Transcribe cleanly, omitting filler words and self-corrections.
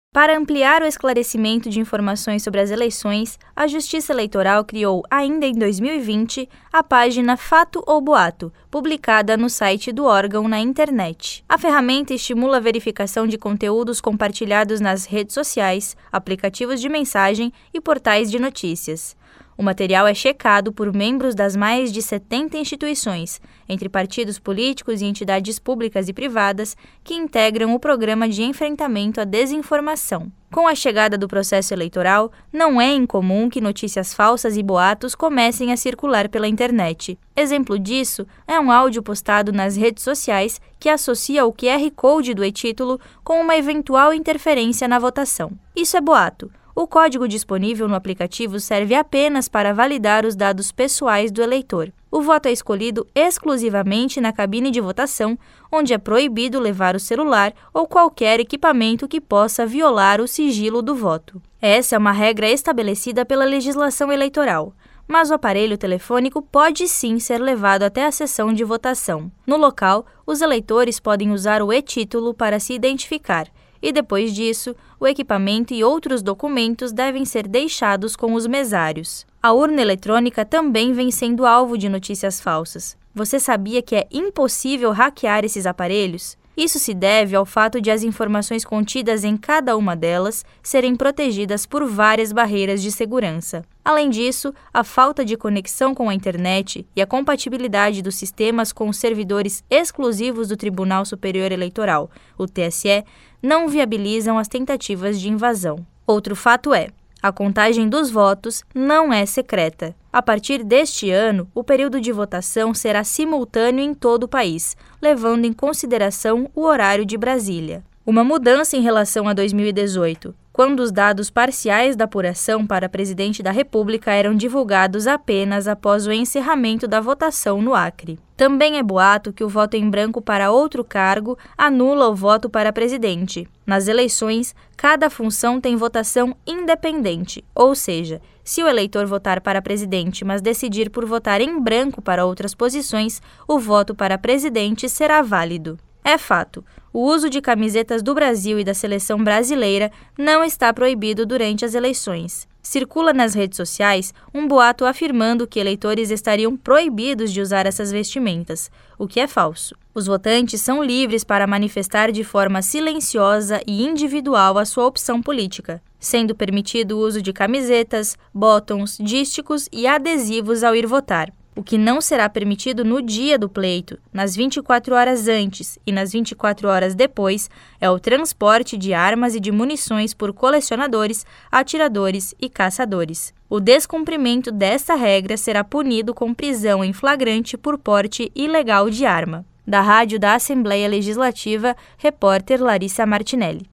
Para ampliar o esclarecimento de informações sobre as eleições, a Justiça Eleitoral criou, ainda em 2020, a página Fato ou Boato, publicada no site do órgão na internet. A ferramenta estimula a verificação de conteúdos compartilhados nas redes sociais, aplicativos de mensagem e portais de notícias. O material é checado por membros das mais de 70 instituições, entre partidos políticos e entidades públicas e privadas, que integram o Programa de Enfrentamento à Desinformação. Com a chegada do processo eleitoral, não é incomum que notícias falsas e boatos comecem a circular pela internet. Exemplo disso é um áudio postado nas redes sociais que associa o QR Code do e-título com uma eventual interferência na votação. Isso é boato. O código disponível no aplicativo serve apenas para validar os dados pessoais do eleitor. O voto é escolhido exclusivamente na cabine de votação, onde é proibido levar o celular ou qualquer equipamento que possa violar o sigilo do voto. Essa é uma regra estabelecida pela legislação eleitoral, mas o aparelho telefônico pode sim ser levado até a sessão de votação. No local, os eleitores podem usar o e-título para se identificar, e depois disso, o equipamento e outros documentos devem ser deixados com os mesários. A urna eletrônica também vem sendo alvo de notícias falsas. Você sabia que é impossível hackear esses aparelhos? Isso se deve ao fato de as informações contidas em cada uma delas serem protegidas por várias barreiras de segurança. Além disso, a falta de conexão com a internet e a compatibilidade dos sistemas com os servidores exclusivos do Tribunal Superior Eleitoral, o TSE, não viabilizam as tentativas de invasão. Outro fato é: a contagem dos votos não é secreta. A partir deste ano, o período de votação será simultâneo em todo o país, levando em consideração o horário de Brasília. Uma mudança em relação a 2018, quando os dados parciais da apuração para presidente da República eram divulgados apenas após o encerramento da votação no Acre. Também é boato que o voto em branco para outro cargo anula o voto para presidente. Nas eleições, cada função tem votação independente, ou seja, se o eleitor votar para presidente, mas decidir por votar em branco para outras posições, o voto para presidente será válido. É fato, o uso de camisetas do Brasil e da seleção brasileira não está proibido durante as eleições. Circula nas redes sociais um boato afirmando que eleitores estariam proibidos de usar essas vestimentas, o que é falso. Os votantes são livres para manifestar de forma silenciosa e individual a sua opção política, sendo permitido o uso de camisetas, botões, dísticos e adesivos ao ir votar. O que não será permitido no dia do pleito, nas 24 horas antes e nas 24 horas depois, é o transporte de armas e de munições por colecionadores, atiradores e caçadores. O descumprimento desta regra será punido com prisão em flagrante por porte ilegal de arma. Da Rádio da Assembleia Legislativa, repórter Larissa Martinelli.